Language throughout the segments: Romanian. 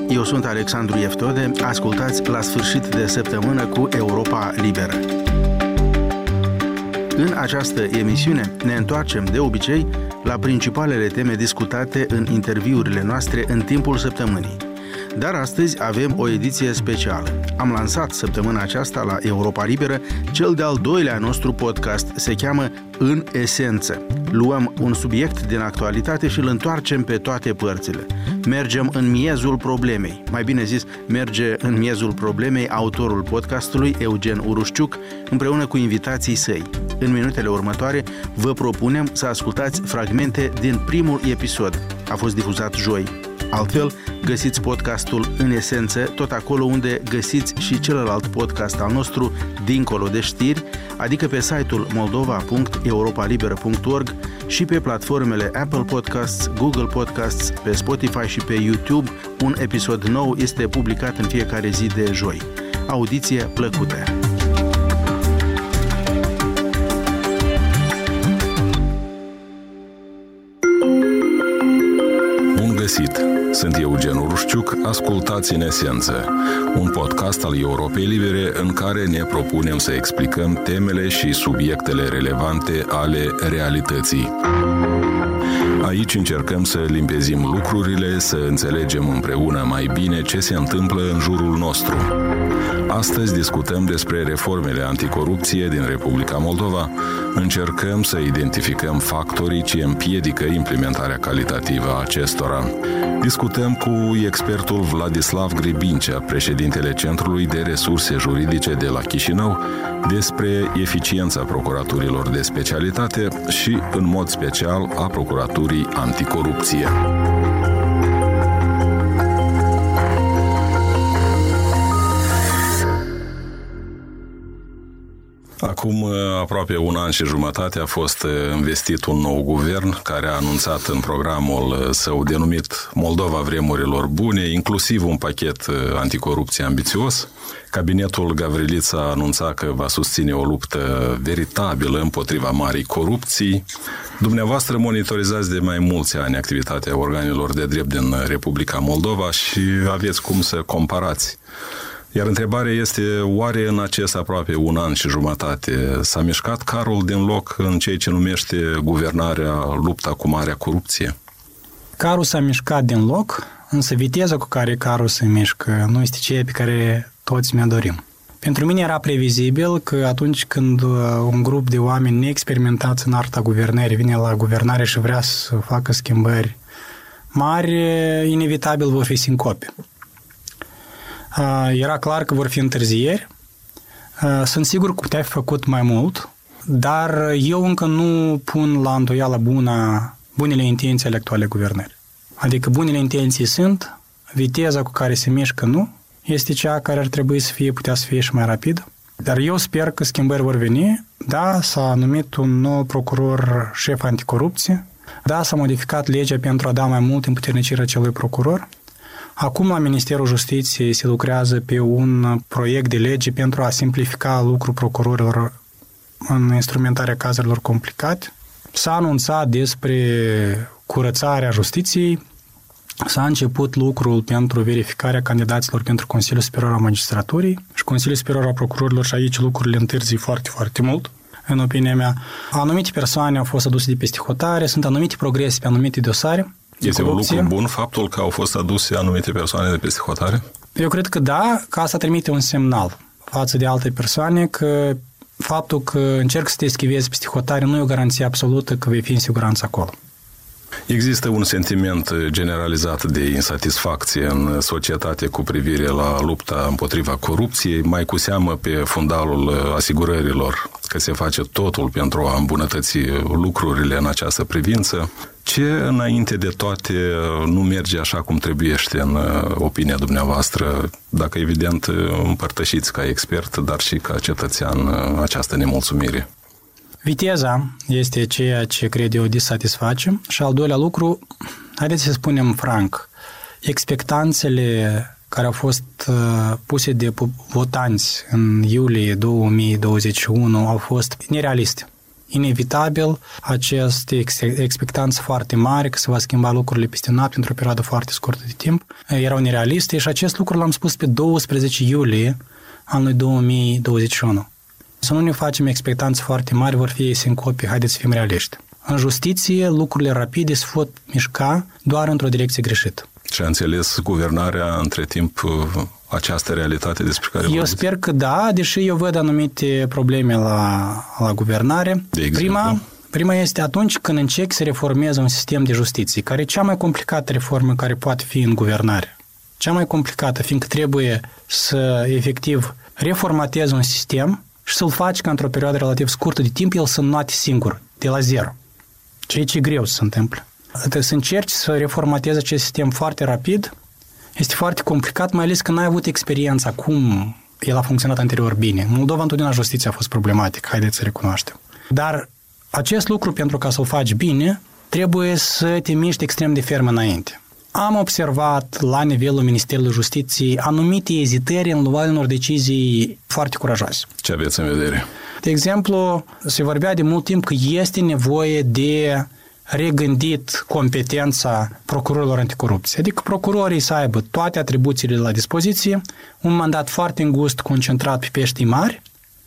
eu sunt Alexandru Eftode, ascultați La sfârșit de săptămână cu Europa Liberă. În această emisiune ne întoarcem de obicei la principalele teme discutate în interviurile noastre în timpul săptămânii. Dar astăzi avem o ediție specială. Am lansat săptămâna aceasta la Europa Liberă cel de-al doilea nostru podcast, se cheamă În esență. Luăm un subiect din actualitate și îl întoarcem pe toate părțile. Mergem în miezul problemei. Mai bine zis, merge în miezul problemei autorul podcastului, Eugen Urușciuc, împreună cu invitații săi. În minutele următoare vă propunem să ascultați fragmente din primul episod. A fost difuzat joi. Altfel, găsiți podcastul În esență tot acolo unde găsiți și celălalt podcast al nostru, Dincolo de știri, adică pe site-ul moldova.europalibera.org și pe platformele Apple Podcasts, Google Podcasts, pe Spotify și pe YouTube. Un episod nou este publicat în fiecare zi de joi. Audiție plăcută! Sunt Eugen Urușciuc, ascultați În esență, un podcast al Europei Libere în care ne propunem să explicăm temele și subiectele relevante ale realității. Aici încercăm să limpezim lucrurile, să înțelegem împreună mai bine ce se întâmplă în jurul nostru. Astăzi discutăm despre reformele anticorupție din Republica Moldova. Încercăm să identificăm factorii ce împiedică implementarea calitativă a acestora. Discutăm cu expertul Vladislav Gribincea, președintele Centrului de Resurse Juridice de la Chișinău, despre eficiența procuraturilor de specialitate și, în mod special, a procuraturii anticorupție. Acum aproape un an și jumătate a fost investit un nou guvern care a anunțat în programul său denumit Moldova vremurilor bune, inclusiv un pachet anticorupție ambițios. Cabinetul Gavrilița a anunțat că va susține o luptă veritabilă împotriva marii corupții. Dumneavoastră monitorizați de mai mulți ani activitatea organelor de drept din Republica Moldova și aveți cum să comparați. Iar întrebarea este, oare în acest aproape un an și jumătate s-a mișcat carul din loc în ceea ce numește guvernarea, lupta cu marea corupție? Carul s-a mișcat din loc, însă viteza cu care carul se mișcă nu este ceea pe care toți mi-o dorim. Pentru mine era previzibil că atunci când un grup de oameni neexperimentați în arta guvernării vine la guvernare și vrea să facă schimbări mari, inevitabil vor fi sincope. Era clar că vor fi întârzieri. Sunt sigur că putea fi făcut mai mult, dar eu încă nu pun la îndoială bunele intenții ale actualei guvernări. Adică bunele intenții sunt, viteza cu care se mișcă nu, este cea care ar trebui să fie, putea să fie și mai rapid. Dar eu sper că schimbări vor veni. Da, s-a numit un nou procuror șef anticorupție. Da, s-a modificat legea pentru a da mai mult împuternicirea acelui procuror. Acum la Ministerul Justiției se lucrează pe un proiect de lege pentru a simplifica lucrul procurorilor în instrumentarea cazurilor complicate. S-a anunțat despre curățarea justiției, s-a început lucrul pentru verificarea candidaților pentru Consiliul Superior al Magistraturii și Consiliul Superior al Procurorilor și aici lucrurile întârzi foarte, foarte mult, în opinia mea. Anumite persoane au fost aduse de peste hotare, sunt anumite progrese pe anumite dosare. Este un lucru bun faptul că au fost aduse anumite persoane de peste hotare? Eu cred că da, că asta trimite un semnal față de alte persoane că faptul că încerc să te eschivezi peste hotare nu e o garanție absolută că vei fi în siguranță acolo. Există un sentiment generalizat de insatisfacție în societate cu privire la lupta împotriva corupției, mai cu seamă pe fundalul asigurărilor că se face totul pentru a îmbunătăți lucrurile în această privință. Ce, înainte de toate, nu merge așa cum trebuiește în opinia dumneavoastră, dacă evident împărtășiți ca expert, dar și ca cetățean această nemulțumire? Viteza este ceea ce cred eu disatisface și al doilea lucru, haideți să spunem franc, expectanțele care au fost puse de votanți în iulie 2021 au fost nerealiste. inevitabil aceste expectanțe foarte mari că se va schimba lucrurile peste noapte într-o perioadă foarte scurtă de timp erau nerealiste și acest lucru l-am spus pe 12 iulie anului 2021. Să nu ne facem expectanțe foarte mari, vor fi sincope, haideți să fim realiști. În justiție, lucrurile rapide se pot mișca doar într-o direcție greșită. Și a înțeles guvernarea între timp această realitate despre care vorbiți? Eu sper că da, deși eu văd anumite probleme la guvernare. De exemplu? Prima este atunci când încerci să reformezi un sistem de justiție, care e cea mai complicată reformă care poate fi în guvernare. Cea mai complicată, fiindcă trebuie să, efectiv, reformatezi un sistem și să-l faci ca într-o perioadă relativ scurtă de timp el să înnoate singur, de la zero. Ceea ce e greu să se întâmple. Trebuie să încerci să reformatezi acest sistem foarte rapid. Este foarte complicat, mai ales că n-ai avut experiența cum el a funcționat anterior bine. În Moldova întotdeauna justiția a fost problematică, haideți să recunoaștem. Dar acest lucru, pentru ca să-l faci bine, trebuie să te miști extrem de ferm înainte. Am observat la nivelul Ministerului Justiției anumite ezitări în luarea unor decizii foarte curajoase. Ce aveți în vedere? De exemplu, se vorbea de mult timp că este nevoie de regândit competența procurorilor anticorupție. Adică procurorii să aibă toate atribuțiile la dispoziție, un mandat foarte îngust concentrat pe peștii mari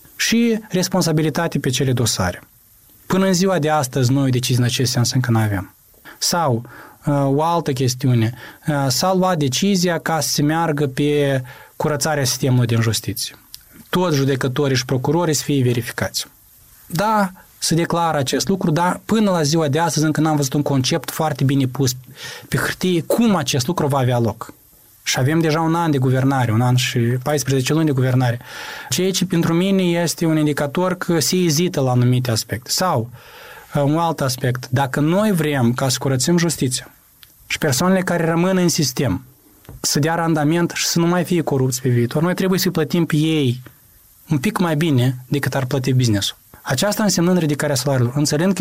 și responsabilitate pe cele dosare. Până în ziua de astăzi, noi decizii în acest sens încă nu avem. Sau, o altă chestiune, s-a luat decizia ca să se meargă pe curățarea sistemului din justiție. Toți judecătorii și procurorii să fie verificați. Da, se declară acest lucru, dar până la ziua de astăzi încă n-am văzut un concept foarte bine pus pe hârtie cum acest lucru va avea loc. Și avem deja un an de guvernare, un an și 14 luni de guvernare. Ceea ce pentru mine este un indicator că se ezită la anumite aspecte. Sau, un alt aspect, dacă noi vrem ca să curățim justiția și persoanele care rămân în sistem să dea randament și să nu mai fie corupți pe viitor, noi trebuie să-i plătim pe ei un pic mai bine decât ar plăti business-ul. Aceasta însemnând ridicarea salariilor. Înțeleg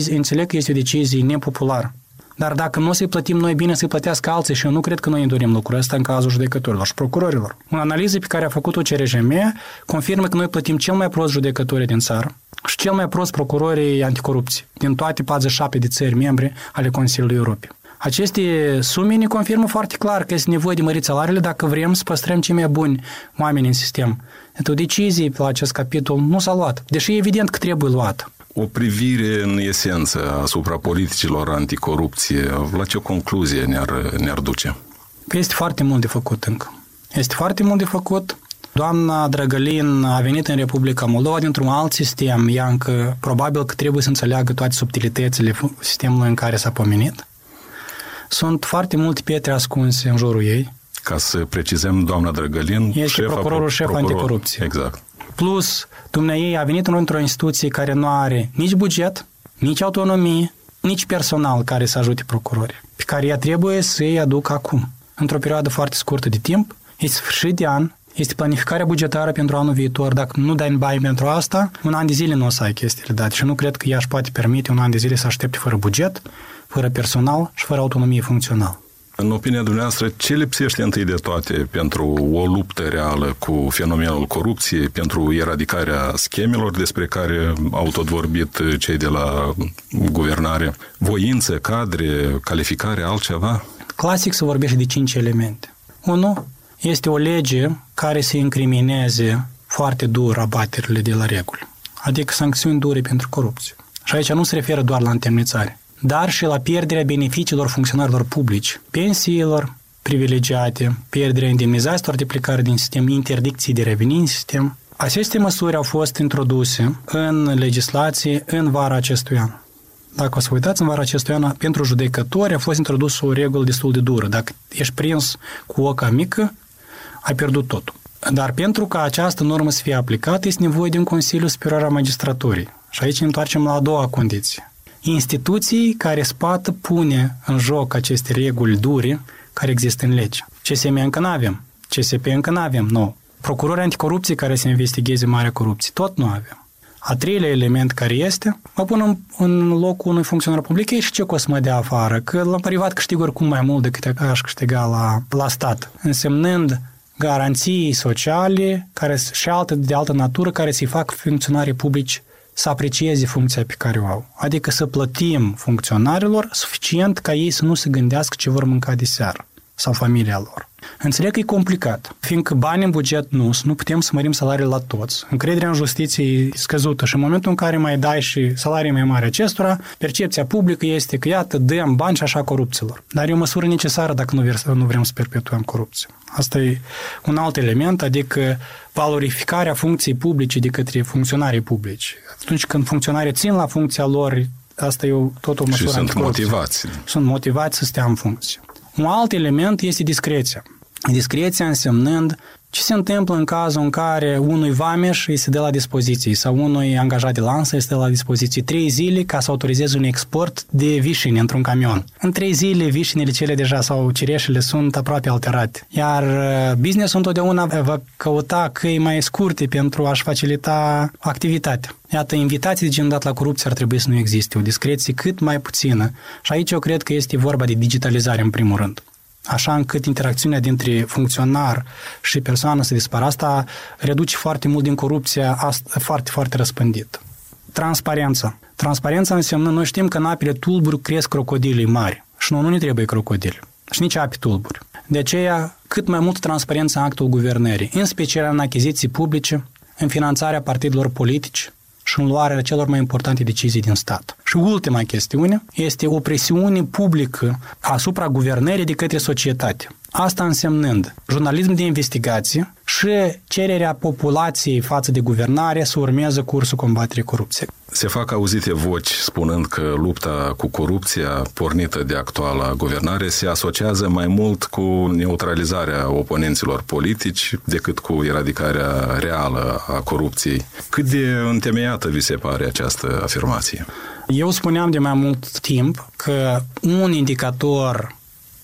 că este o decizie nepopulară. Dar dacă nu o să-i plătim noi bine, să-i plătească alții și eu nu cred că noi îi dorim lucrul ăsta în cazul judecătorilor și procurorilor. O analiză pe care a făcut-o CRJM confirmă că noi plătim cel mai prost judecătorii din țară și cel mai prost procurorii anticorupție din toate 47 de țări membre ale Consiliului Europei. Aceste sume ne confirmă foarte clar că este nevoie de mărit salariile dacă vrem să păstrăm cei mai buni oameni în sistem. O decizie la acest capitol nu s-a luat, deși e evident că trebuie luat. O privire în esență asupra politicilor anticorupție, la ce concluzie ne-ar duce? Că este foarte mult de făcut încă. Este foarte mult de făcut. Doamna Drăgălin a venit în Republica Moldova dintr-un alt sistem. Ea încă probabil că trebuie să înțeleagă toate subtilitățile sistemului în care s-a pomenit. Sunt foarte multe pietre ascunse în jurul ei. Ca să precizăm, doamna Drăgălin, este procurorul șef anticorupție. Exact. Plus, dumneaei a venit într-o instituție care nu are nici buget, nici autonomie, nici personal care să ajute procurorii, pe care ea trebuie să-i aducă acum. Într-o perioadă foarte scurtă de timp, este sfârșit de an, este planificarea bugetară pentru anul viitor. Dacă nu dai bani pentru asta, un an de zile nu o să ai chestiile date și nu cred că ea își poate permite un an de zile să aștepte fără buget, fără personal și fără autonomie funcțională. În opinia dumneavoastră, ce lipsește întâi de toate pentru o luptă reală cu fenomenul corupției, pentru eradicarea schemelor despre care au tot vorbit cei de la guvernare? Voință, cadre, calificare, altceva? Clasic se vorbește de 5 elemente. 1. Este o lege care să incrimineze foarte dur abaterile de la reguli, adică sancțiuni dure pentru corupție. Și aici nu se referă doar la întemnițare, dar și la pierderea beneficiilor funcționarilor publici, pensiilor privilegiate, pierderea indemnizațiilor de plecare din sistem, interdicții de reveni în sistem. Aceste măsuri au fost introduse în legislație în vara acestui an. Dacă o să uitați, în vara acestui an, pentru judecători a fost introdusă o regulă destul de dură. Dacă ești prins cu oca mică, ai pierdut totul. Dar pentru ca această normă să fie aplicată, este nevoie de un Consiliu Superior al Magistraturii. Și aici ne întoarcem la a doua condiție. Instituții care poată pune în joc aceste reguli dure care există în lege. CSM încă nu avem. CSP încă nu avem, nou. Procurori anticorupție care să investigheze marea corupție, tot nu avem. A treilea element care este, mă pun în locul unui funcționar public, și ce o să mă dea afară? Că la privat câștig oricum mai mult decât aș câștiga la stat. Însemnând garanții sociale care, și de altă natură care să-i fac funcționarii publici să aprecieze funcția pe care o au. Adică să plătim funcționarilor suficient ca ei să nu se gândească ce vor mânca de seară sau familia lor. Înțeleg că e complicat, fiindcă bani în buget nu putem să mărim salariile la toți. Încrederea în justiție e scăzută și în momentul în care mai dai și salarii mai mari acestora, percepția publică este că iată, dăm bani și așa corupților. Dar e o măsură necesară dacă nu vrem să perpetuăm corupția. Asta e un alt element, adică valorificarea funcției publice de către funcționarii publici. Atunci când funcționarii țin la funcția lor, asta e tot o măsură anticorupție. Sunt motivați să stea în funcție. Un alt element este discreția. Discreția însemnând ce se întâmplă în cazul în care unui vameș îi se dă la dispoziție sau unui angajat de lansă îi se dă la dispoziție 3 zile ca să autorizeze un export de vișini într-un camion. În 3 zile vișinile cele deja sau cireșele sunt aproape alterate. Iar business-ul întotdeauna va căuta căi mai scurte pentru a-și facilita activitatea. Iată, invitații de genul dat la corupție ar trebui să nu existe, o discreție cât mai puțină. Și aici eu cred că este vorba de digitalizare în primul rând. Așa încât interacțiunea dintre funcționar și persoană să dispară. Asta reduce foarte mult din corupția foarte, foarte răspândită. Transparența. Transparența înseamnă, noi știm că în apele tulburi cresc crocodilii mari și nu ne trebuie crocodili și nici ape tulburi. De aceea, cât mai mult transparență în actul guvernării, în special în achiziții publice, în finanțarea partidelor politici și în luarea celor mai importante decizii din stat. Și ultima chestiune este o presiune publică asupra guvernării de către societate. Asta însemnând jurnalism de investigație și cererea populației față de guvernare să urmeze cursul combaterii corupției. Se fac auzite voci spunând că lupta cu corupția pornită de actuala guvernare se asociază mai mult cu neutralizarea oponenților politici decât cu eradicarea reală a corupției. Cât de întemeiată vi se pare această afirmație? Eu spuneam de mai mult timp că un indicator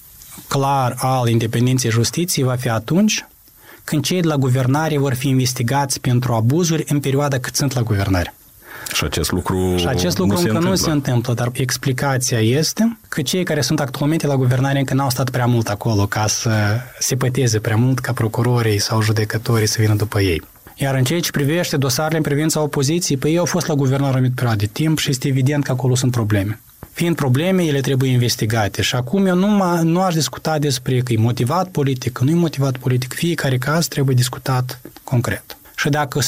clar al independenței justiției va fi atunci când cei de la guvernare vor fi investigați pentru abuzuri în perioada cât sunt la guvernare. Și acest lucru încă nu se întâmplă, dar explicația este că cei care sunt actualmente la guvernare încă n-au stat prea mult acolo ca să se păteze prea mult ca procurorii sau judecătorii să vină după ei. Iar în ceea ce privește dosarele în privința opoziției, ei au fost la guvernare o anumită perioadă de timp și este evident că acolo sunt probleme. Fiind probleme, ele trebuie investigate. Și acum eu nu aș discuta despre că e motivat politic, că nu e motivat politic. Fiecare caz trebuie discutat concret. Și dacă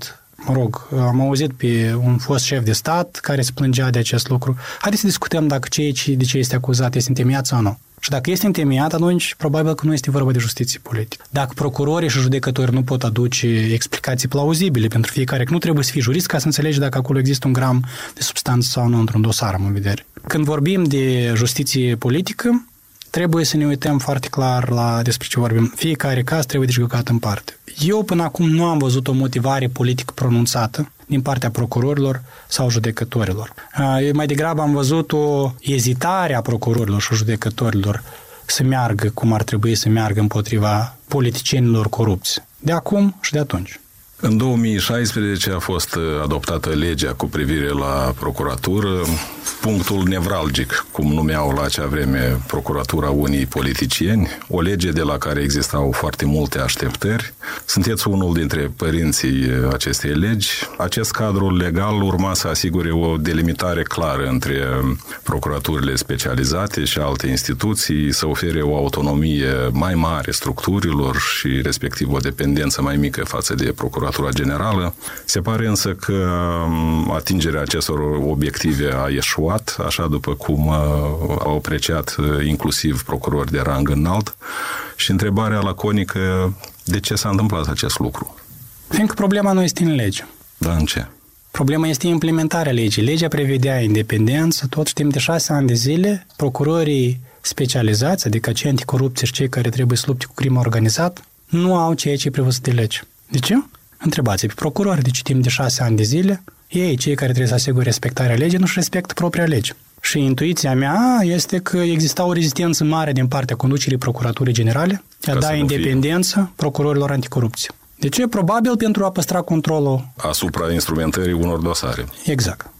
am auzit pe un fost șef de stat care se plângea de acest lucru, haideți să discutăm dacă de ce este acuzat este întemeiat sau nu. Și dacă este întemeiat, atunci probabil că nu este vorba de justiție politică. Dacă procurorii și judecătorii nu pot aduce explicații plauzibile pentru fiecare, că nu trebuie să fii jurist ca să înțelegi dacă acolo există un gram de substanță sau nu într-un dosar, am în vedere. Când vorbim de justiție politică, trebuie să ne uităm foarte clar despre ce vorbim. Fiecare caz trebuie judecat în parte. Eu până acum nu am văzut o motivare politică pronunțată din partea procurorilor sau judecătorilor. Eu mai degrabă am văzut o ezitare a procurorilor și judecătorilor să meargă cum ar trebui să meargă împotriva politicienilor corupți. De acum și de atunci. În 2016 a fost adoptată legea cu privire la procuratură, punctul nevralgic, cum numeau la acea vreme procuratura unii politicieni, o lege de la care existau foarte multe așteptări. Sunteți unul dintre părinții acestei legi. Acest cadru legal urma să asigure o delimitare clară între procuraturile specializate și alte instituții, să ofere o autonomie mai mare structurilor și respectiv o dependență mai mică față de procuratura generală. Se pare însă că atingerea acestor obiective a eșuat, așa după cum au apreciat inclusiv procurori de rang înalt. Și întrebarea laconică, de ce s-a întâmplat acest lucru? Fiindcă problema nu este în lege. Da, în ce? Problema este implementarea legii. Legea prevedea independență, tot timp de 6 ani de zile, procurorii specializați, adică cei anticorupție și cei care trebuie să lupte cu crimă organizată, nu au ceea ce e prevăzut de lege. De ce? Întrebați pe procurori, deci timp de 6 ani de zile, ei, cei care trebuie să asigure respectarea legii, nu-și respectă propria lege. Și intuiția mea este că exista o rezistență mare din partea conducerii Procuraturii Generale de a da independență procurorilor anticorupție. De ce? Probabil pentru a păstra controlul asupra instrumentării unor dosare. Exact.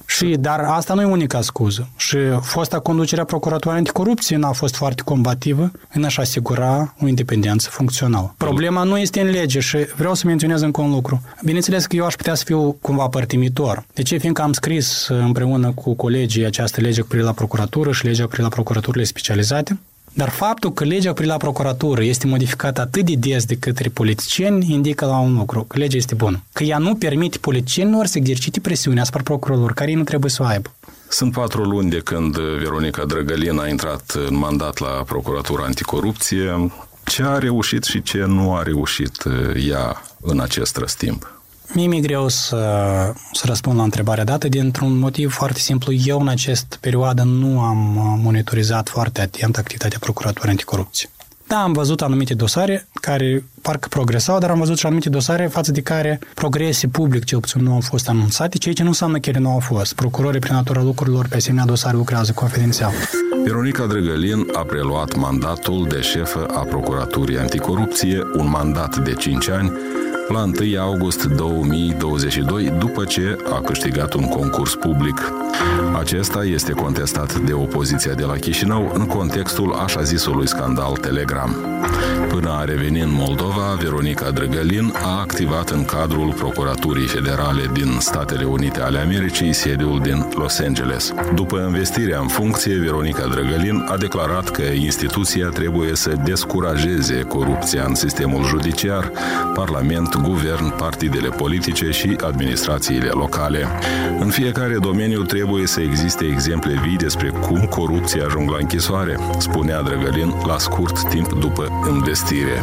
Dar asta nu e unica scuză. Și fosta conducerea Procuraturii Anticorupție n-a fost foarte combativă în a-și asigura o independență funcțională. Problema nu este în lege și vreau să menționez încă un lucru. Bineînțeles că eu aș putea să fiu cumva părtimitor. De ce? Fiindcă am scris împreună cu colegii această lege cu privire la procuratură și legea cu privire la procuraturile specializate. Dar faptul că legea cu privire la procuratură este modificată atât de des de către politicieni indică la un lucru, că legea este bună. Că ea nu permite politicienilor să exercite presiune asupra procurorilor, care ei nu trebuie să o aibă. Sunt 4 luni de când Veronica Drăgălin a intrat în mandat la Procuratura Anticorupție. Ce a reușit și ce nu a reușit ea în acest răstimp? Mie mi-e greu să răspund la întrebarea dată dintr-un motiv foarte simplu. Eu în această perioadă nu am monitorizat foarte atent activitatea Procuraturii Anticorupție. Da, am văzut anumite dosare care parcă progresau, dar am văzut și anumite dosare față de care progrese public cel puțin nu au fost anunțate, ceea ce nu înseamnă că ele nu au fost. Procurorii, prin natura lucrurilor, pe asemenea dosare lucrează confidențial. Veronica Drăgălin a preluat mandatul de șefă a Procuraturii Anticorupție, un mandat de 5 ani, la 1 august 2022, după ce a câștigat un concurs public. Acesta este contestat de opoziția de la Chișinău în contextul așa zisului scandal Telegram. Până a reveni în Moldova, Veronica Drăgălin a activat în cadrul Procuraturii Federale din Statele Unite ale Americii, sediul din Los Angeles. După învestirea în funcție, Veronica Drăgălin a declarat că instituția trebuie să descurajeze corupția în sistemul judiciar, Parlament, guvern, partidele politice și administrațiile locale. În fiecare domeniu trebuie să existe exemple vii despre cum corupția ajung la închisoare, spunea Drăgălin la scurt timp după învestire.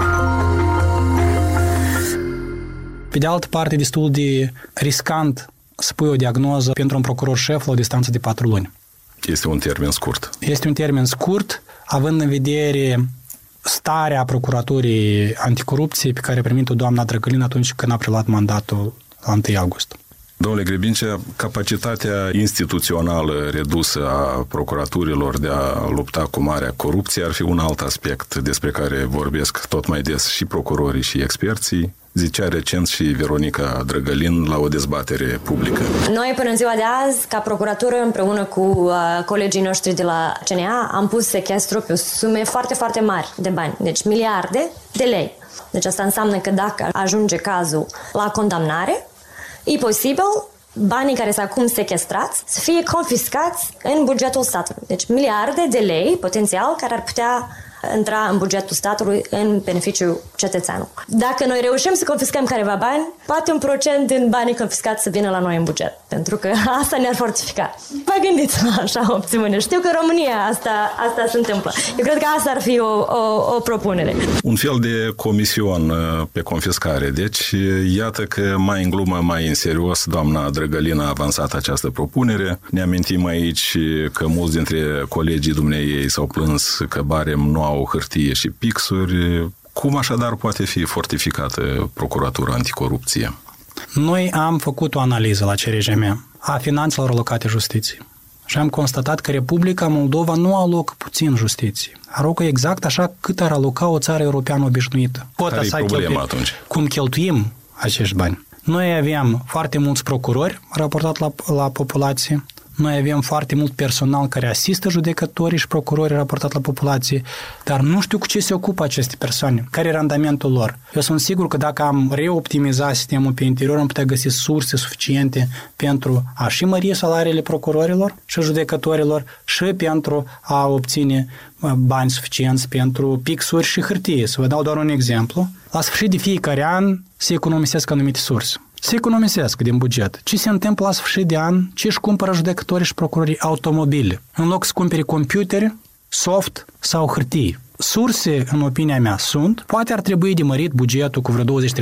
Pe de altă parte, destul de riscant să pui o diagnoză pentru un procuror șef la o distanță de 4 luni. Este un termen scurt. Este un termen scurt, având în vedere starea Procuraturii Anticorupție pe care a primit-o doamna Drăgălin atunci când a preluat mandatul la 1 august. Domnule Grebincea, capacitatea instituțională redusă a procuraturilor de a lupta cu marea corupție ar fi un alt aspect despre care vorbesc tot mai des și procurorii și experții. Zicea recent și Veronica Drăgălin la o dezbatere publică. Noi, până în ziua de azi, ca procuratură, împreună cu colegii noștri de la CNA, am pus sechestru pe sume foarte, foarte mari de bani. Deci miliarde de lei. Deci asta înseamnă că dacă ajunge cazul la condamnare, e posibil banii care sunt acum sechestrați să fie confiscați în bugetul statului. Deci miliarde de lei, potențial, care ar putea intra în bugetul statului în beneficiul cetățeanului. Dacă noi reușim să confiscăm careva bani, poate un procent din banii confiscați să vină la noi în buget. Pentru că asta ne-ar fortifica. Vă gândiți la așa opțiune. Știu că în România asta se întâmplă. Eu cred că asta ar fi o propunere. Un fel de comision pe confiscare. Deci, iată că mai în glumă, mai în serios, doamna Drăgălin a avansat această propunere. Ne amintim aici că mulți dintre colegii dumneiei s-au plâns că barem nu au hârtie și pixuri. Cum așadar poate fi fortificată Procuratura Anticorupție? Noi am făcut o analiză la CRJM a finanțelor alocate justiției și am constatat că Republica Moldova nu alocă puțin justiție. Alocă exact așa cât ar aloca o țară europeană obișnuită. Care e problema atunci? Cum cheltuim acești bani? Noi avem foarte mulți procurori raportat la populație. Noi avem foarte mult personal care asistă judecătorii și procurorii raportat la populație, dar nu știu cu ce se ocupă aceste persoane, care e randamentul lor. Eu sunt sigur că dacă am reoptimiza sistemul pe interior, am putea găsi surse suficiente pentru a și mări salariile procurorilor și judecătorilor și pentru a obține bani suficienți pentru pixuri și hârtie. Să vă dau doar un exemplu. La sfârșit de fiecare an se economisesc anumite surse. Se economisesc din buget. Ce se întâmplă la sfârșit de an? Ce își cumpără judecătorii și procurorii? Automobile. În loc să cumpere computere, soft sau hârtie. Surse, în opinia mea, sunt. Poate ar trebui de mărit bugetul cu vreo 20-30%,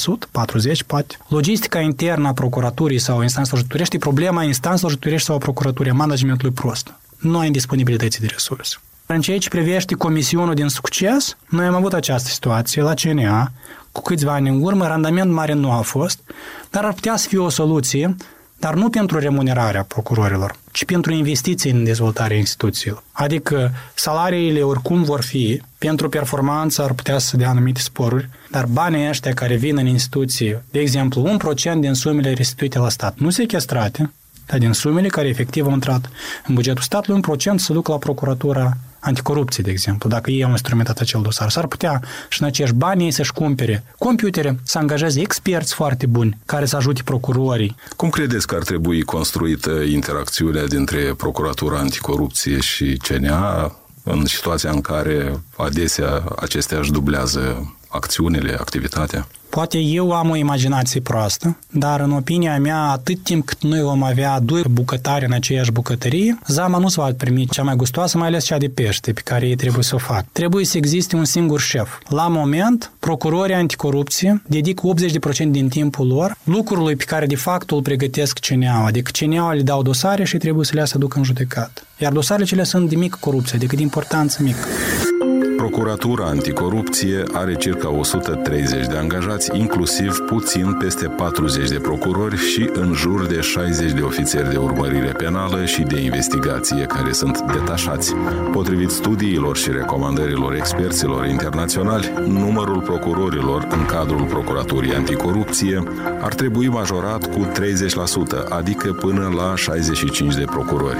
40% poate. Logistica internă a procuraturii sau instanțelor judecătorești, problema instanțelor judecătorești sau a procuraturii, a managementului prost. Nu ai disponibilități de resurse. În ceea ce privește comisionul din succes, noi am avut această situație la CNA, cu câțiva ani în urmă, randament mare nu a fost, dar ar putea să fie o soluție, dar nu pentru remunerarea procurorilor, ci pentru investiții în dezvoltarea instituțiilor. Adică salariile oricum vor fi, pentru performanță ar putea să dea anumite sporuri, dar banii ăștia care vin în instituție, de exemplu, 1% din sumele restituite la stat, nu sechestrate, dar din sumele care efectiv au intrat în bugetul statului, 1% se duc la procuratura anticorupție, de exemplu. Dacă ei au instrumentat acel dosar, s-ar putea și în acești bani ei să-și cumpere computere, să angajeze experți foarte buni care să ajute procurorii. Cum credeți că ar trebui construită interacțiunea dintre Procuratura Anticorupție și CNA în situația în care adesea acestea își dublează acțiunile, activitatea? Poate eu am o imaginație proastă, dar în opinia mea, atât timp cât noi vom avea doi bucătari în aceeași bucătărie, zama nu se va primi cea mai gustoasă, mai ales cea de pește, pe care ei trebuie să o facă. Trebuie să existe un singur șef. La moment, procurorii anticorupție dedică 80% din timpul lor lucrului pe care de fapt îl pregătesc CNA, adică CNA le dau dosare și trebuie să le aducă în judecată. Iar dosarele cele sunt de mică corupție, adică de importanță mică. Procuratura Anticorupție are circa 130 de angajați, inclusiv puțin peste 40 de procurori și în jur de 60 de ofițeri de urmărire penală și de investigație care sunt detașați. Potrivit studiilor și recomandărilor experților internaționali, numărul procurorilor în cadrul Procuraturii Anticorupție ar trebui majorat cu 30%, adică până la 65 de procurori.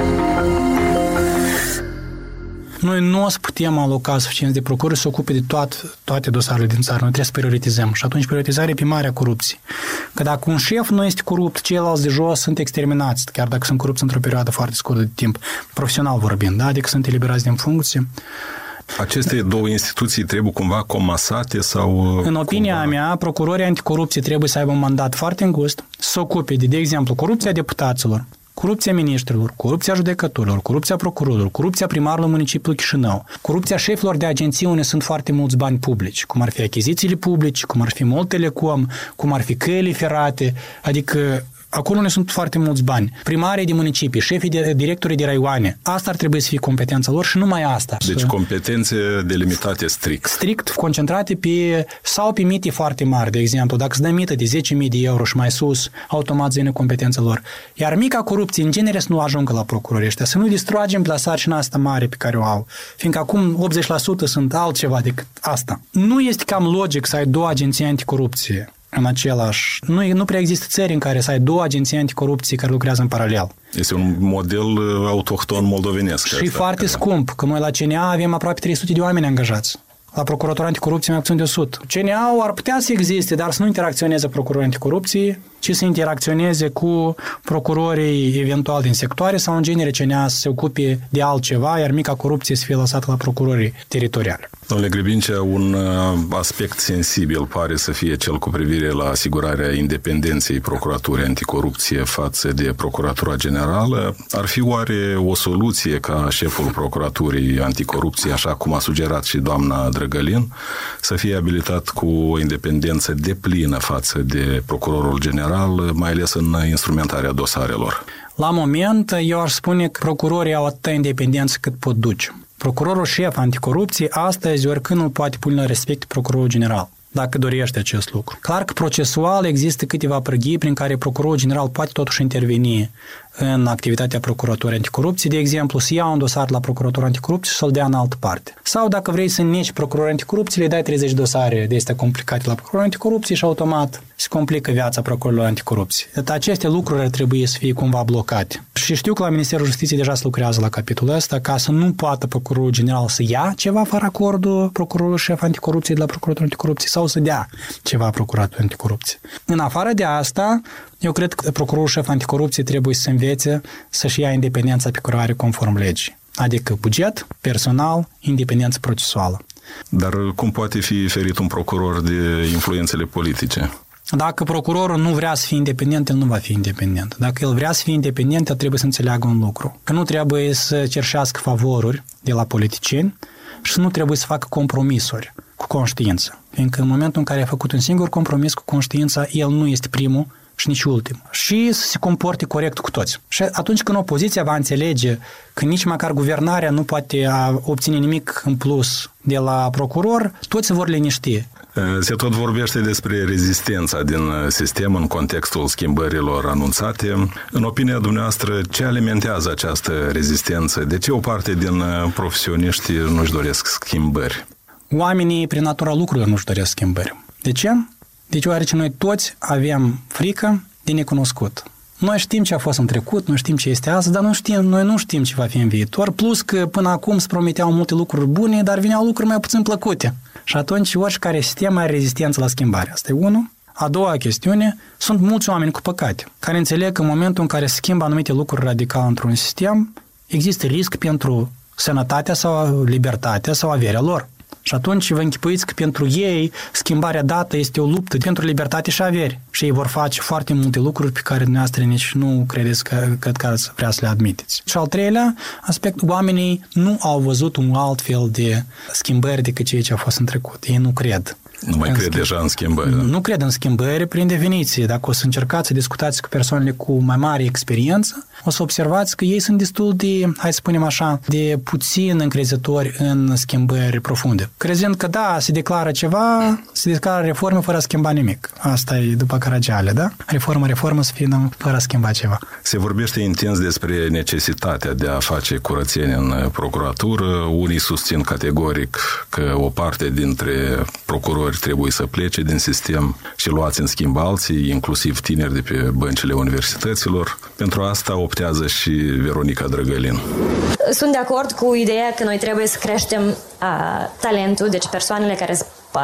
Noi nu o să putem aloca suficienți de procurori să se ocupe de toate dosarele din țară. Noi trebuie să prioritizăm. Și atunci prioritizarea pe marea corupție. Că dacă un șef nu este corupt, ceilalți de jos sunt exterminați, chiar dacă sunt corupți într-o perioadă foarte scurtă de timp, profesional vorbind, da? Adică sunt eliberați din funcție. Aceste două instituții trebuie cumva comasate sau... În opinia mea, procurorii anticorupție trebuie să aibă un mandat foarte îngust, să se ocupe de exemplu, corupția deputaților, corupția miniștrilor, corupția judecătorilor, corupția procurorilor, corupția primarului municipiului Chișinău, corupția șefilor de agenții unde sunt foarte mulți bani publici, cum ar fi achizițiile publice, cum ar fi Mult Telecom, cum ar fi căile ferate, adică acolo unde sunt foarte mulți bani. Primarii de municipii, șefii directorii de raioane, asta ar trebui să fie competența lor și numai asta. Deci competențe delimitate strict. Strict concentrate pe, sau pe mite foarte mari, de exemplu, dacă îți dă mită de 10.000 de euro și mai sus, automat zine competența lor. Iar mica corupție, în genere, să nu ajungă la procurorii ăștia, să nu distrugem la sarcina asta mare pe care o au. Fiindcă acum 80% sunt altceva decât asta. Nu este cam logic să ai două agenții anticorupție în același... Nu prea există țări în care să ai două agenții anticorupție care lucrează în paralel. Este un model autohton moldovenesc. Și foarte scump, că noi la CNA avem aproape 300 de oameni angajați. La Procuratura Anticorupție mai puțin de 100. CNA ar putea să existe, dar să nu interacționeze procurorii anticorupție, ci să interacționeze cu procurorii eventual din sectoare sau în genere CNA să se ocupe de altceva, iar mica corupție să fie lăsată la procurorii teritoriali. Domnule Grebincea, un aspect sensibil pare să fie cel cu privire la asigurarea independenței Procuraturii Anticorupție față de Procuratura Generală. Ar fi oare o soluție ca șeful Procuraturii Anticorupție, așa cum a sugerat și doamna Drăgălin, să fie abilitat cu o independență deplină față de Procurorul General, mai ales în instrumentarea dosarelor? La moment, eu aș spune că procurorii au atâta independență cât pot duce. Procurorul șef anticorupție astăzi oricând nu poate pune la respect procurorul general, dacă dorește acest lucru. Clar că procesual există câteva prăghii prin care procurorul general poate totuși interveni în activitatea Procuraturii Anticorupție, de exemplu, să ia un dosar la Procuratura Anticorupție și să-l dea în altă parte. Sau dacă vrei să neci Procurorul Anticorupție, le dai 30 dosare de astea complicate la Procurorul Anticorupție și automat se complică viața Procurorilor Anticorupție. Aceste lucruri ar trebui să fie cumva blocate. Și știu că la Ministerul Justiției deja se lucrează la capitolul ăsta ca să nu poată Procurorul General să ia ceva fără acordul Procurorului șef anticorupție de la Procuratura Anticorupție sau să dea ceva Procuratura Anticorupție. În afară de asta, eu cred că procurorul șef anticorupție trebuie să învețe să-și ia independența pe care o are conform legii. Adică buget, personal, independență procesuală. Dar cum poate fi ferit un procuror de influențele politice? Dacă procurorul nu vrea să fie independent, el nu va fi independent. Dacă el vrea să fie independent, el trebuie să înțeleagă un lucru. Că nu trebuie să cerșească favoruri de la politicieni și nu trebuie să facă compromisuri cu conștiința. Fiindcă în momentul în care a făcut un singur compromis cu conștiința, el nu este primul și nici ultimul. Și să se comporte corect cu toți. Și atunci când opoziția va înțelege că nici măcar guvernarea nu poate obține nimic în plus de la procuror, toți se vor liniști. Se tot vorbește despre rezistența din sistem în contextul schimbărilor anunțate. În opinia dumneavoastră, ce alimentează această rezistență? De ce o parte din profesioniști nu-și doresc schimbări? Oamenii, prin natura lucrurilor, nu-și doresc schimbări. De ce? Deci, deoarece noi toți avem frică de necunoscut. Noi știm ce a fost în trecut, noi știm ce este astăzi, dar noi nu știm ce va fi în viitor, plus că până acum se promiteau multe lucruri bune, dar vineau lucruri mai puțin plăcute. Și atunci oricare sistem are rezistență la schimbare. Asta e unul. A doua chestiune, sunt mulți oameni cu păcate, care înțeleg că în momentul în care se schimbă anumite lucruri radical într-un sistem, există risc pentru sănătatea sau libertatea sau averea lor. Și atunci vă închipuiți că pentru ei schimbarea dată este o luptă pentru libertate și averi. Și ei vor face foarte multe lucruri pe care dumneavoastră nici nu credeți că ați vrea să le admiteți. Și al treilea aspect, oamenii nu au văzut un alt fel de schimbări decât ceea ce a fost în trecut. Ei nu cred. Nu mai cred deja în schimbări. Da? Nu cred în schimbări prin definiție. Dacă o să încercați să discutați cu persoanele cu mai mare experiență, o să observați că ei sunt destul de, hai să spunem așa, de puțin încrezători în schimbări profunde. Crezând că da, se declară ceva, se declară reformă fără a schimba nimic. Asta e după Caragiale, da? Reformă să fie fără a schimba ceva. Se vorbește intens despre necesitatea de a face curățenie în procuratură. Unii susțin categoric că o parte dintre procurori trebuie să plece din sistem și luați în schimb alții, inclusiv tineri de pe băncile universităților. Pentru asta optează și Veronica Drăgălin. Sunt de acord cu ideea că noi trebuie să creștem talentul, deci persoanele care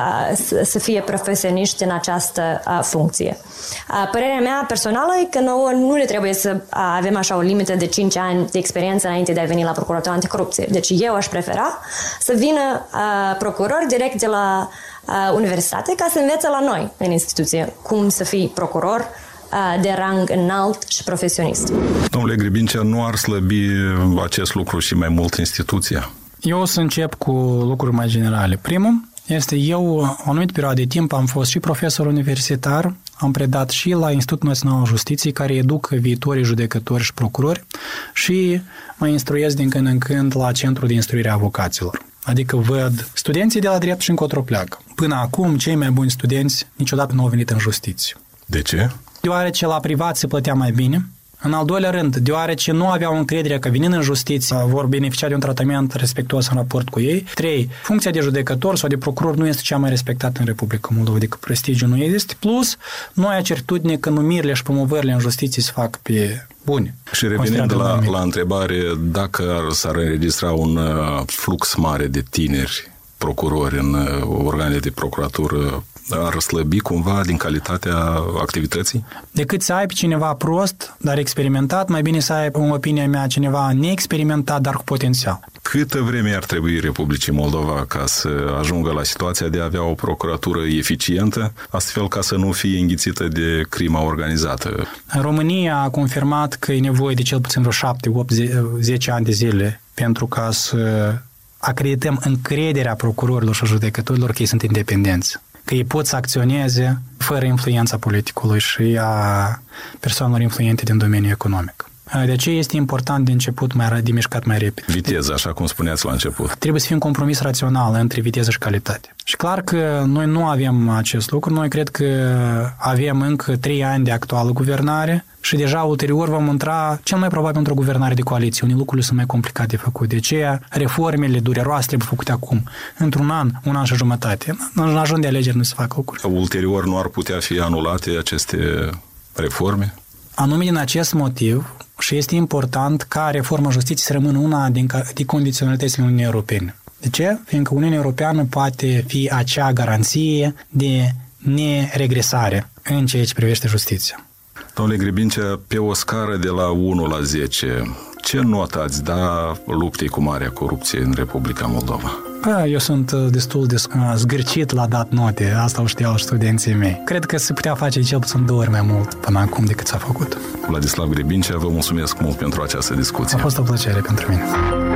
să fie profesioniști în această funcție. Părerea mea personală e că nouă nu ne trebuie să avem așa o limită de 5 ani de experiență înainte de a veni la Procuratura Anticorupție. Deci eu aș prefera să vină procurori direct de la universitate ca să învețe la noi în instituție cum să fii procuror de rang înalt și profesionist. Domnule Gribincea, nu ar slăbi acest lucru și mai mult instituția? Eu o să încep cu lucruri mai generale. Primul este eu, o anumită perioadă de timp, am fost și profesor universitar, am predat și la Institutul Național al Justiției, care educă viitorii judecători și procurori și mă instruiesc din când în când la Centrul de Instruire a Avocaților. Adică văd studenții de la drept și încotro pleacă. Până acum, cei mai buni studenți niciodată nu au venit în justiție. De ce? Deoarece la privat se plătea mai bine. În al doilea rând, deoarece nu aveau încredere că venind în justiție vor beneficia de un tratament respectuos în raport cu ei. 3. Funcția de judecător sau de procuror nu este cea mai respectată în Republica Moldova, adică prestigiul nu există. Plus, noi ai certitudine că numirile și promovările în justiție se fac pe bune. Și revenind la întrebare, dacă s-ar înregistra un flux mare de tineri procurori în organele de procuratură, ar slăbi cumva din calitatea activității? Decât să ai pe cineva prost, dar experimentat, mai bine să ai, în opinia mea, cineva neexperimentat, dar cu potențial. Câtă vreme ar trebui Republicii Moldova ca să ajungă la situația de a avea o procuratură eficientă, astfel ca să nu fie înghițită de crima organizată? România a confirmat că e nevoie de cel puțin vreo 7, 8, 10 ani de zile pentru ca să acredităm încrederea procurorilor și judecătorilor că ei sunt independenți, că ei pot să acționeze fără influența politicului și a persoanelor influente din domeniul economic. De aceea este important de început de mișcat mai repede. Viteză, așa cum spuneați la început. Trebuie să fie un compromis rațional între viteză și calitate. Și clar că noi nu avem acest lucru. Noi cred că avem încă 3 ani de actuală guvernare și deja ulterior vom intra cel mai probabil într-o guvernare de coaliție. Unii lucruri sunt mai complicate de făcut. De aceea reformele dureroase trebuie făcute acum. Într-un an și jumătate. În ajun de alegeri nu se fac lucruri. Ulterior nu ar putea fi anulate aceste reforme? Anume din acest motiv, și este important ca reforma justiției să rămână una din condiționalitățile Uniunii Europene. De ce? Fiindcă Uniunea Europeană poate fi acea garanție de neregresare în ceea ce privește justiția. Domnule Gribincea, pe o scară de la 1 la 10, ce notă ați da luptei cu marea corupție în Republica Moldova? Eu sunt destul de zgârcit la dat note, asta o știau studenții mei. Cred că se putea face cel puțin 2 ori mai mult până acum decât s-a făcut. Vladislav Gribincea, vă mulțumesc mult pentru această discuție. A fost o plăcere pentru mine.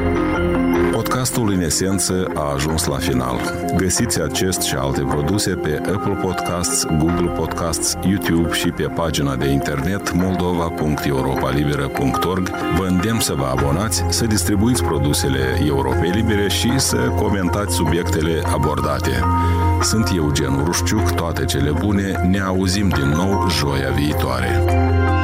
Podcastul în esență a ajuns la final. Găsiți acest și alte produse pe Apple Podcasts, Google Podcasts, YouTube și pe pagina de internet moldova.europalibera.org. Vă îndemn să vă abonați, să distribuiți produsele Europei Libere și să comentați subiectele abordate. Sunt Eugen Rușciuc, toate cele bune, ne auzim din nou joia viitoare.